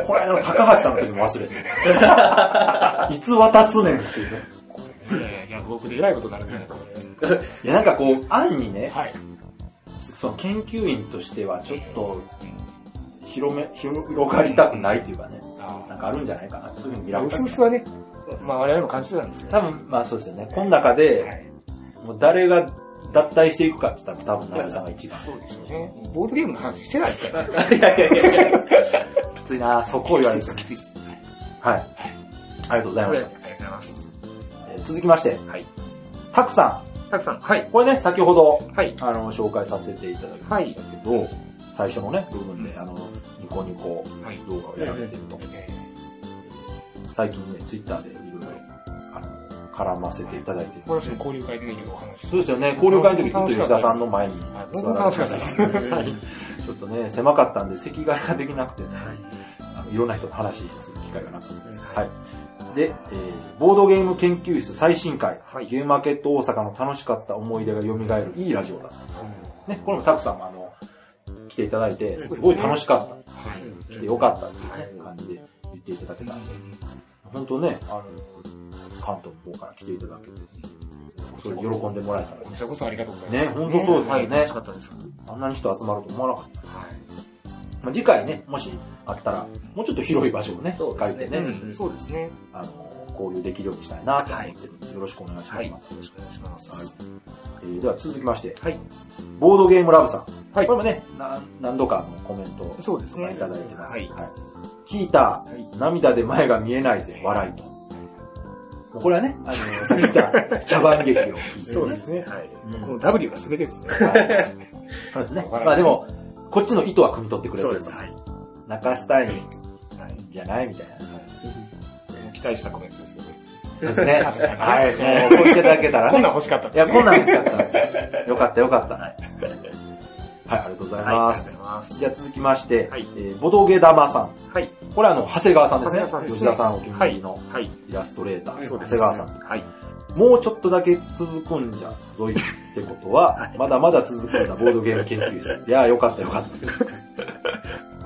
これあの、高橋さんの時も忘れて。いつ渡すねんっていうね。 いやいや、いや、僕で偉いことになるんじゃないですか。 いや、なんかこう、案にね、 はい。 その研究員としてはちょっと、広め、広がりたくないっていうかね、なんかあるんじゃないかな。そういうふうに見られた。 うすうすはね、まあ我々も感じてたんですけど。 多分、まあそうですよね。この中で、もう誰が脱退していくかって言ったら多分、直江さんが一番。 そうですよね。ボードゲームの話してないですから。 いやいやいやいや。 きついなぁ、そこを言われると。 きついです。 はい。ありがとうございました。 ありがとうございます。 えー、続きまして、 はい。 たくさん。たくさん。はい。 これね、先ほど、 はい。 あの、紹介させていただきましたけど、はい、最初のね、部分で、あの、ニコニコ動画をやられてると。はい、最近ね、ツイッターでいろいろ、あの、絡ませていただいてる。 私も交流会でいろいろお話しそうですよね、交流会の時ずっと吉田さんの前に座られてました。はい。 ちょっとね、狭かったんで席替えができなくてね、あのいろんな人と話する機会がなかったんです。はい。で、えー、ボードゲーム研究室最新回、はい、ゲームマーケット大阪の楽しかった思い出が蘇るいいラジオだった。うん、ね、これもたくさんあの、来ていただいて、すごい楽しかった。はい、来てよかったっていう、ね、感じで言っていただけたんで、本当ね、あの、関東の方から来ていただけて、それ喜んでもらえたら。 こちらこそありがとうございます。 ね、本当そうですよね。はい、 楽しかったです。 あんなに人集まると思わなかった。はい。まあ、次回ね、もしあったら、もうちょっと広い場所をね、借りてね、 うん、そうですね。 あの、交流できるようにしたいなと思ってるので、はい、よろしくお願いします。はい、よろしくお願いします。はい。 えー、では続きまして、 はい。 ボードゲームラブさん。はい。これもね、な何度かのコメントをそうですね。 いただいてます。 はい。 はい。聞いた、はい、涙で前が見えないぜ、笑いと。これはね、あの、さっき言った茶番劇を聞いて、ね。 そうですね。はい。うん、この W が全てですね。はい。 そうですね。まあでも、こっちの意図は汲み取ってくれてる。 そうです。はい。 泣かしたいんじゃないみたいな。 期待したコメントですよね。 そうですね。はい。もう、こう言っていただけたらね。 こんなん欲しかった。 いや、こんなん欲しかったんです。よかったよかった。はい。はい、ありがとうございます。 ありがとうございます。 じゃあ続きまして、はい、えー、ボドゲ玉さん。はい。これはあの、長谷川さんですね。吉田さんお気に入りのイラストレーター。長谷川さん。はい。もうちょっとだけ続くんじゃぞいってことは、まだまだ続くんだボードゲーム研究室。いやーよかったよかった。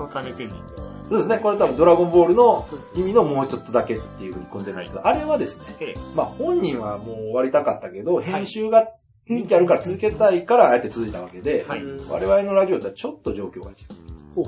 この亀仙人。 そうですね。これ多分ドラゴンボールの意味のもうちょっとだけっていう風に組んでるんですけど、あれはですね、まあ本人はもう終わりたかったけど、編集が人気あるから続けたいからあえて続いたわけで、我々のラジオとはちょっと状況が違う。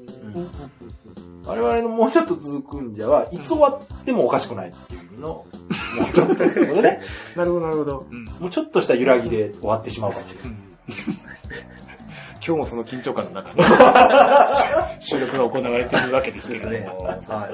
我々のもうちょっと続くんじゃはいつ終わってもおかしくないっていう意味の、もうちょっということでね。 なるほどなるほど。 もうちょっとした揺らぎで終わってしまうかもしれない。 今日もその緊張感の中で収録が行われているわけですけどね。 はい。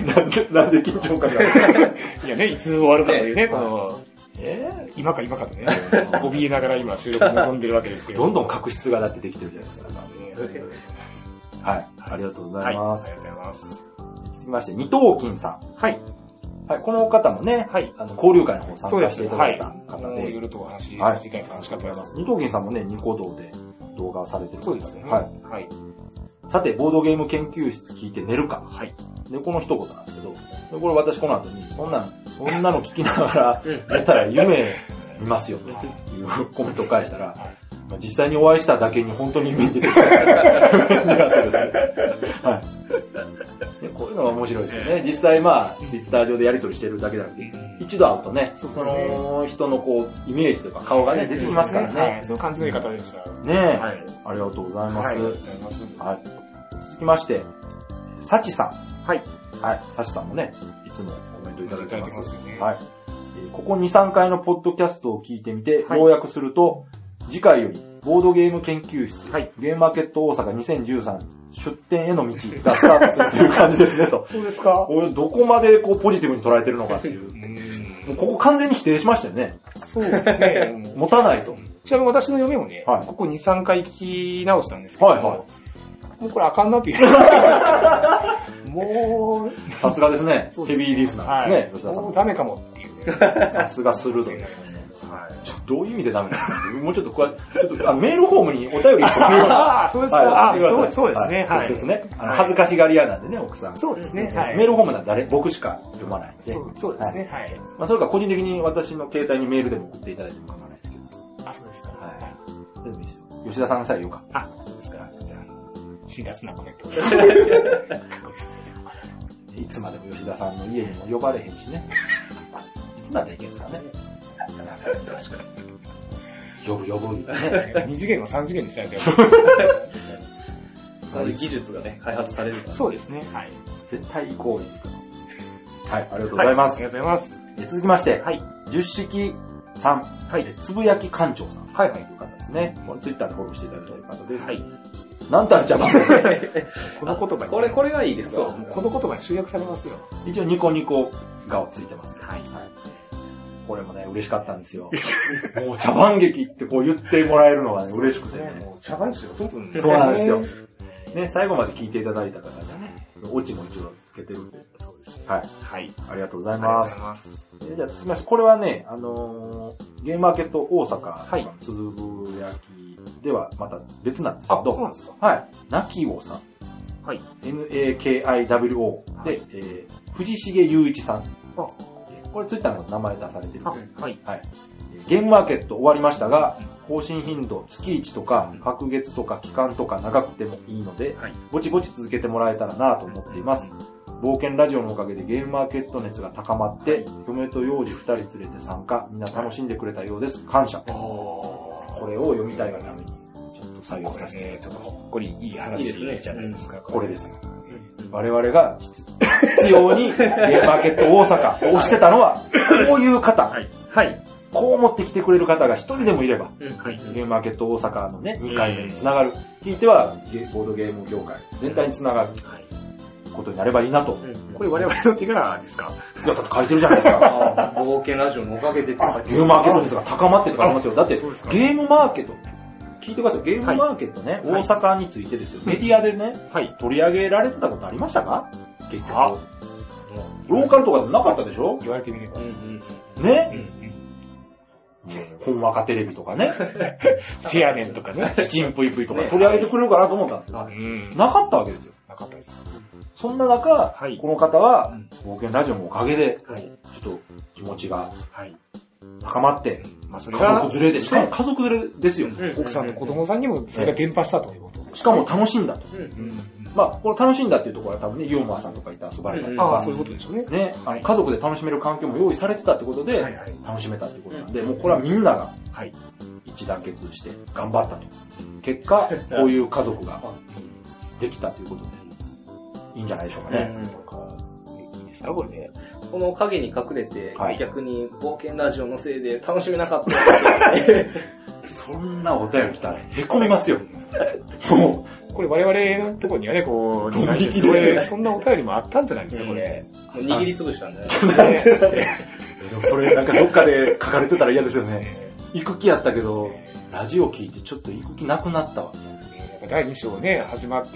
なんで、なんで緊張感がいやね、いつ終わるかというね、この、えー、今か今かとね、怯えながら今収録に臨んでるわけですけど。 どんどん確執がだってできてるじゃないですか。はい。ありがとうございます。 はい、ありがとうございます。 続きまして、二頭筋さん。 はい。 はい、この方もね、はい、あの、交流会の方参加していただいた方で。 いろいろとお話しさせていただいて楽しかったです。 二頭筋さんもね、ニコ動で動画をされてる方で。 そうですね。 はい。はい。さて、ボードゲーム研究室聞いて寝るか。はい。で、この一言なんですけど、これ私この後に、そんな、そんなの聞きながら、やったら夢見ますよというコメントを返したら、まあ、実際にお会いしただけに本当に夢に出てきた感じがあってですね。はい。でこういうのが面白いですよね。実際まあ、ツイッター上でやり取りしてるだけだけで、一度会うとね、その人のこう、イメージとか顔がね、出てきますからね。 はい、その感じのいい方でした。 ねえ、はい。ありがとうございます。 はい、ありがとうございます。 はい。続きまして、サチさん。 はい。 はい。サチさんもね、いつもコメントいただいてます。 いただいてますよね。 はい。ここに、さんかいのポッドキャストを聞いてみて、要約すると、次回より、ボードゲーム研究室、はい、ゲームマーケット大阪にせんじゅうさん出展への道がスタートするという感じですね、と。 そうですか。 これどこまでこうポジティブに捉えてるのかっていう。もうここ完全に否定しましたよね。 そうですね。 持たないと。 ちなみに私の嫁もね、はい、ここに、さんかい聞き直したんですけど、はいはい、もうこれあかんなっていう。もう、 さすがですね。すヘビーリスナーですね、はい、吉田さん。 もうダメかもっていうね。 さすが鋭いですね。はい、ちょどういう意味でダメなんですかもうちょっとこう、ちょっとあメールフォームにお便りをああ、そうですか。 はい、 そうそうですね。 はい。直接ね。あの恥ずかしがり屋なんでね、奥さん。 そうですね。はい。 メールフォームなら誰、僕しか読まないんで。 そうそうですね。はい。 まあ、それか個人的に私の携帯にメールでも送っていただいても構わないですけど。 あ、そうですか。はい。 それでもいいですよ。吉田さんがさえよかった。 あ、そうですか。じゃあ、辛辣なコメント。 いつまでも吉田さんの家にも呼ばれへんしね。いつまで行けんすかね。確かに。呼ぶ呼ぶみたいなね。 に次元をさん次元にしたいとそういう技術がね、開発されるから。 そうですね。はい。 絶対行こうにつくの。はい、ありがとうございます。 はい、ありがとうございます。 続きまして、 はい。 十式さん、はい。つぶやき館長さん。 はいはい。 という方ですね。ツイッターでフォローしていただいている方です。 はい。 なんたるちゃん。 この言葉に。 これ、これがいいですそう。この言葉に集約されますよ。 一応ニコニコ顔ついてますね。 はい。 これもね、嬉しかったんですよ。もう茶番劇ってこう言ってもらえるのがね、嬉しくてね。 もう茶番ですよ。 そうなんですよ。ね、最後まで聞いていただいた方がね、オチも一応つけてるんで。 そうですね。 はい。 はい。 ありがとうございます。 ありがとうございます。 じゃあ続きまして、これはね、あのー、ゲームマーケット大阪のつぶやきではまた別なんですけど、 そうなんですか。 はい。なきおさん。 はい。 エヌエーケーアイダブリューオー で、えー、藤重雄一さん。 あこれツイッターの名前出されてるんで、 はい。 はい。ゲームマーケット終わりましたが、更新頻度月いちとか、隔月とか期間とか長くてもいいので、はい、ぼちぼち続けてもらえたらなと思っています。冒険ラジオのおかげでゲームマーケット熱が高まって、はい、嫁と幼児ふたり連れて参加、みんな楽しんでくれたようです。感謝。これを読みたいがために、ちょっと採用させて、ね、 ちょっとほっこりいい話ですね。 じゃないですか。 これですよ。我々が必要にゲームマーケット大阪をしてたのは、こういう方。 はい。はい。 こう持ってきてくれる方が一人でもいれば、 はい、 ゲームマーケット大阪のね、にかいめにつながる。ひいては、ボードゲーム業界全体につながることになればいいなと。 これ我々の手柄ですか？ いや、だって書いてるじゃないですか。 冒険ラジオのおかげでって書いてます。 ゲームマーケット熱が高まってって書いてますよ。だって、ゲームマーケット、聞いてください。ゲームマーケットね、大阪についてですよ。メディアでね、取り上げられてたことありましたか？結局。ローカルとかでもなかったでしょ？ 言われてみれば。 ね？本若テレビとかね。 せやねんとかね。 チンプイプイとか取り上げてくれるかなと思ったんですよ。なかったわけですよ。 なかったです。 そんな中、この方は、冒険ラジオのおかげで、ちょっと気持ちが高まって、家族連れで、しかも家族連れですよ。 奥さんと子供さんにもそれが伝播したということ。 しかも楽しんだと。まあ、この楽しんだっていうところは多分ね、ユーモアさんとかいて遊ばれたりとか。 ああ、そういうことでしょうね。 ね、あの家族で楽しめる環境も用意されてたってことで、楽しめたってことなんで、もうこれはみんなが一致団結して頑張ったと。結果、こういう家族ができたということで、いいんじゃないでしょうかね。 いいですか、これね。 この影に隠れて、逆に冒険ラジオのせいで楽しめなかった。 そんなお便り来たらへこみますよ。もう。 これ我々のところにはね、こう、 ドン引きですよね。 そんなお便りもあったんじゃないですか、これ。 握りつぶしたんだね。 でもそれなんかどっかで書かれてたら嫌ですよね。行く気やったけど、ラジオ聞いてちょっと行く気なくなったわ。 だいに章ね、始まって、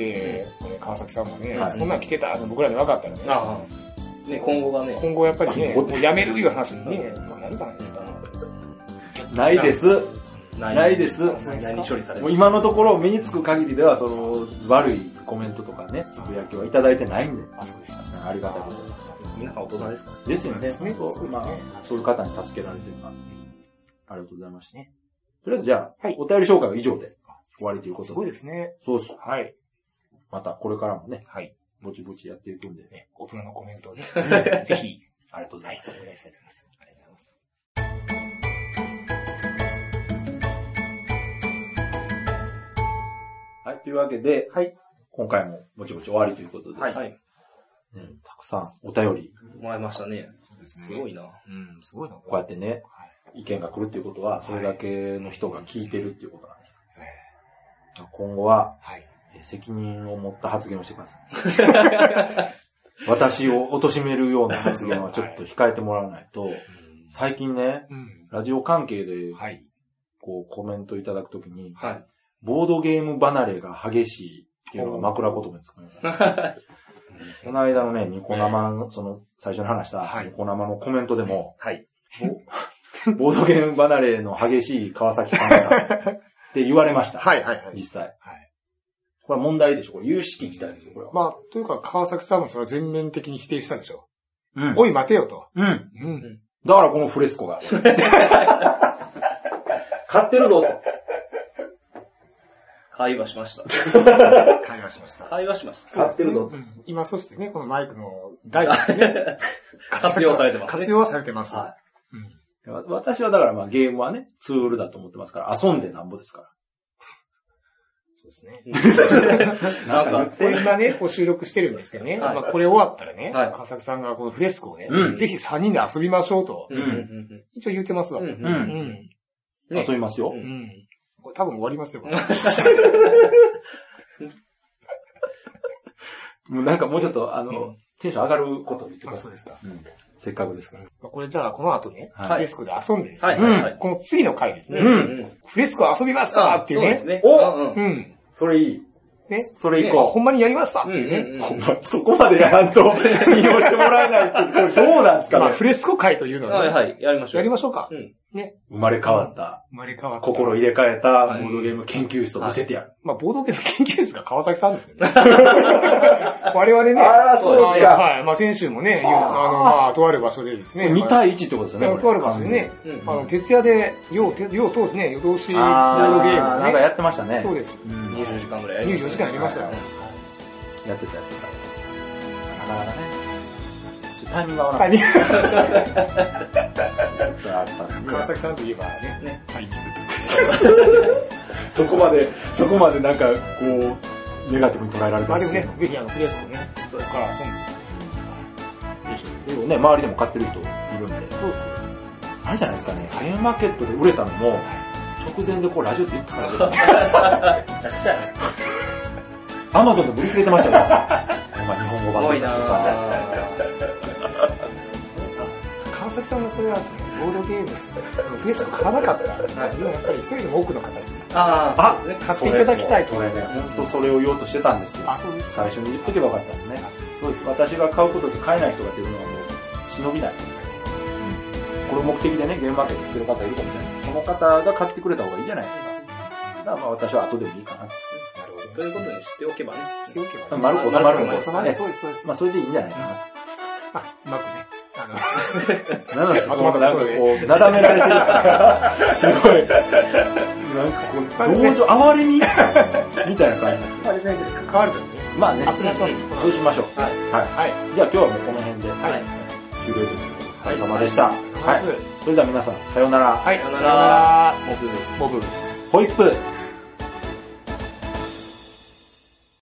川崎さんもね、そんなん来てたって僕らに分かったらね。 ね、今後がね。 今後やっぱりね、もうやめるいう話にね、なるじゃないですか。 ないです。ないです。 何処理される？ もう今のところ目につく限りでは、その、悪いコメントとかね、つぶやきはいただいてないんで。 あ、そうですか。 ありがたいこと皆さん大人ですか？ ですよね。 そうですね。 まあ、そういう方に助けられてるな。 ありがとうございました。ね。とりあえずじゃあ、 はいお便り紹介は以上で終わりということで。 すごいですね。 そうっす。 はい。 またこれからもね、 はい。 ぼちぼちやっていくんでね。 大人のコメントをね、ぜひ、 ありがとうございます。 はい、お願いしたいと思います。ありがとうございます。 はい、というわけで、 はい。 今回もぼちぼち終わりということで、 はい。はい。 ね、たくさんお便り、 もらいましたね。 そうですすごいな。 うん、すごいな。 こうやってね、意見が来るっていうことは、それだけの人が聞いてるっていうことなんです。今後は、 はい。 責任を持った発言をしてください。私を貶めるような発言はちょっと控えてもらわないと、最近ね、 うん、 ラジオ関係で、 はい。 こうコメントいただくときに、 はい。 ボードゲーム離れが激しいっていうのが枕言葉につくの。この間のね、ニコ生の、その、最初に話したニコ生のコメントでも、 はい。 ボードゲーム離れの激しい川崎さんだって言われました。 はいはいはい。 実際。 はい。 これは問題でしょ。これ有識自体ですよ、これは。 まあ、というか、川崎さんもそれは全面的に否定したでしょ。 うん。 おい、待てよと。 うん。 うん。 だからこのフレスコが。買ってるぞと。 会話しました。 会話しました。 会話しました。 買ってるぞと。 うん。今、そしてね、このマイクの台ですね。 活用されてますね。 活用はされてます。 はうん。 私はだからまあゲームはね、ツールだと思ってますから、遊んでなんぼですから。 そうですね。 なんか、 これ今ね、こう収録してるんですけどね。 はいまあこれ終わったらね、 はい川崎さんがこのフレスコをね、 うんぜひさんにんで遊びましょうと、 うんうんうん一応言ってますわ。 うんう。 うん。 ん。 ね遊びますよ。 ううんん。これ多分終わりますよ。これもうなんかもうちょっと、あの、テンション上がることを言ってくあ、 ださい。 そうですか。 うん。せっかくですから。 まあこれじゃあこの後ね、 はいフレスコで遊んでですね、 はいはいはい。 この次の回ですね、 うんうん。 フレスコ遊びましたっていうね。 そうですね。 おうんうんうん。 それいい。 ね。 それ以あ降。 ほんまにやりましたっていうね。 うんうんうんほんま、そこまでやらんと信用してもらえないって、これどうなんですかまあ、 ね。 フレスコ会というのはね、 はいはい。やりましょう。 やりましょうか。 うん。 ね。 生まれ変わった、 生まれ変わった。 心入れ替えたボードゲーム研究室を見せてやる。 まあ、ボードゲーム研究室が川崎さんですけどね。我々ね。 あーそうですかはい。まあ、先週もね、あの、まあ、とある場所でですね。 に対いちってことですよね。これとある場所でね、 うんあの、徹夜で、よう、てよう当時ね、夜通しボあードゲーームをね。 なんかやってましたね。 そうです。 うんにじゅうよじかんぐらいやりましたね。 にじゅうよじかんやりましたよ。 やってたやってた。なかなかね。ちょっとタイミング合わなかっタイミング。 た。ちょっとあったんで川崎さんといえばね、 ねタイミングって。 そこまで、そこまでなんか、こう、ネガティブに捉えられたまあんですよでもね、ぜひあの、フレスコね、それから遊んでですね。ぜひ。 でもね、周りでも買ってる人いるんで。 そうです、そうです。 あれじゃないですかね、ゲームマーケットで売れたのも、直前でこうラジオで言ったから売れた。 めちゃくちゃやね。 アマゾンで売り切れてましたよ。まあ日本語版すごいなとか。 川崎さんがそれはですね、ボードゲーム、フレスコ買わなかった。はい。やっぱり一人でも多くの方にああ、そうですね。 買っていただきたいと。 それね、本当それを言おうとしてたんですよ。 あ、そうです。 最初に言っとけばよかったですね。そうです。私が買うことで買えない人が出るのはもう、忍びない。これを目的でね、ゲームマーケット来てる方いるかもしれない。その方が買ってくれた方がいいじゃないですか。だからまあ私は後でもいいかな。 なるほど。 ということに知っておけばね。 しておけばね。 丸く収まるんで。 収まる。そうです、そうです。 まあそれでいいんじゃないかな。 あ、うまくね。あなので、 まとまったなんかこう、なだめられてるから、すごい、なんかこう、同情、哀れみみたいな感じになっての、あれね、関わるからね。 まあね、 遊びましょう。 そうしましょう。 はい。 はい。 はい。 じゃあ今日はもうこの辺で、 はい。 終了ということで、お疲れ様でした。 は。 はいい。それでは皆さん、さようなら。 はい。 さようならさようなら。 モブ。 モブ。 ホイップ。